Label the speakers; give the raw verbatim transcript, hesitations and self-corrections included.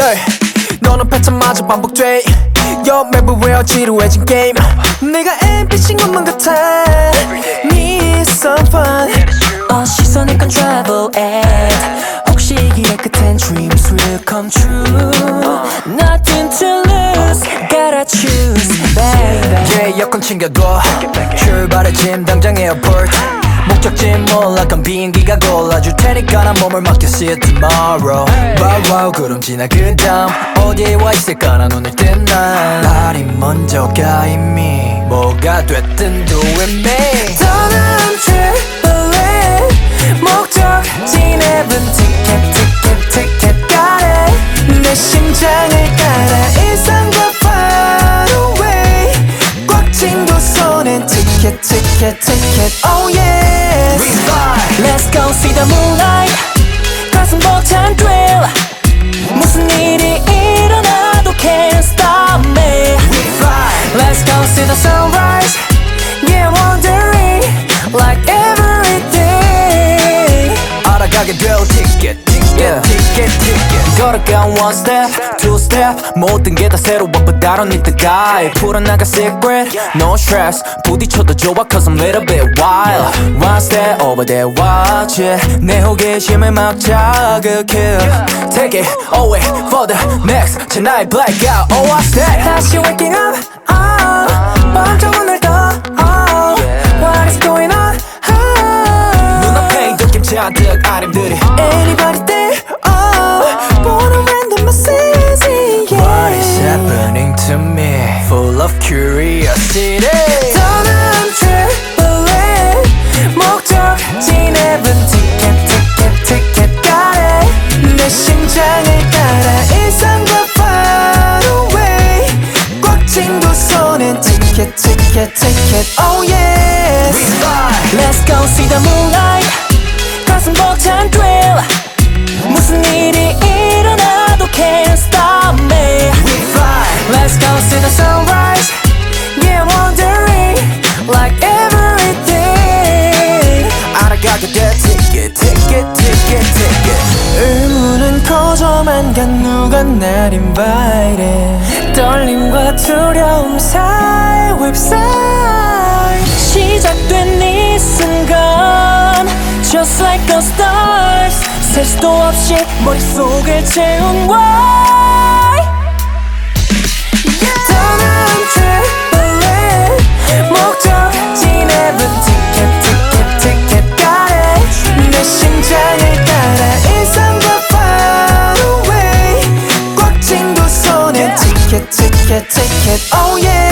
Speaker 1: yeah. 너는 패턴마저 반복돼 Yo 맵을 외워 지루해진 게임 내가 엠피신 것만 같아 Need some fun
Speaker 2: 어 시선을 건 travel ad 혹시 길의 끝엔 dreams will come true Nothing to lose Gotta choose baby
Speaker 1: Yeah 여권 챙겨둬 출발의 짐 당장 에어포트 목적지 몰라 그럼 비행기가 골라줄 테니까 난 몸을 맡겨 see you tomorrow Wow wow 구름 지나 그 다음 어디에 와 있을까 난 오늘 뜬 날 날이 먼저가 이미 뭐가 됐든 do it me
Speaker 2: 떠나는 트리플릿 목적지 앱은 티켓 티켓 티켓 got it
Speaker 1: 내 심장을 따라 일상과 far away 꽉 쥔 두 손엔 티켓 티켓 티켓 oh yeah
Speaker 2: Let's go see the moonlight 가슴 벅찬 thrill 무슨 일이 일어나도 can't stop me Let's go see the sunrise Yeah I'm wondering like every day
Speaker 1: 알아가게 될 ticket ticket ticket ticket 걸어가 one step two step 모든 게 다 새로워 but I don't need the guide 풀어나가 secret no stress 부딪혀도 좋아 cause I'm little bit wild one step over there watch it 내 호기심을 막 자극해 take it away for the next tonight blackout oh I step
Speaker 2: 다시 waking up oh 밤저 오늘 더 oh what is going on oh
Speaker 1: 눈앞에 느낌 잔뜩 아름드리
Speaker 2: Anybody there oh born a random message yeah
Speaker 1: What is happening to me full of curiosity
Speaker 2: 떠나는 트리플릿 목적지 앱은 티켓 티켓 티켓 got it
Speaker 1: 내 심장을 따라 일상과 far away 꽉 쥔 두 손엔 ticket ticket ticket oh yes
Speaker 2: Let's go see the moonlight 가슴 벅찬 thrill 무슨 일이 일어나도 can't stop me Let's go see the sunrise Yeah I'm wondering like every day
Speaker 1: 알아가게 돼 ticket ticket ticket ticket 의문은 커져만 간 누가 날 invited
Speaker 2: 떨림과 두려움 사이 웹사이트 시작된 이 순간 Just like a stars 셀 수도 없이 머릿속을 채운 why 떠나는 트리플릿 목적지 앱은 티켓 티켓 티켓 got it
Speaker 1: 내 심장을 따라 일상과 far away 꽉 쥔 두 손엔 ticket ticket ticket oh yeah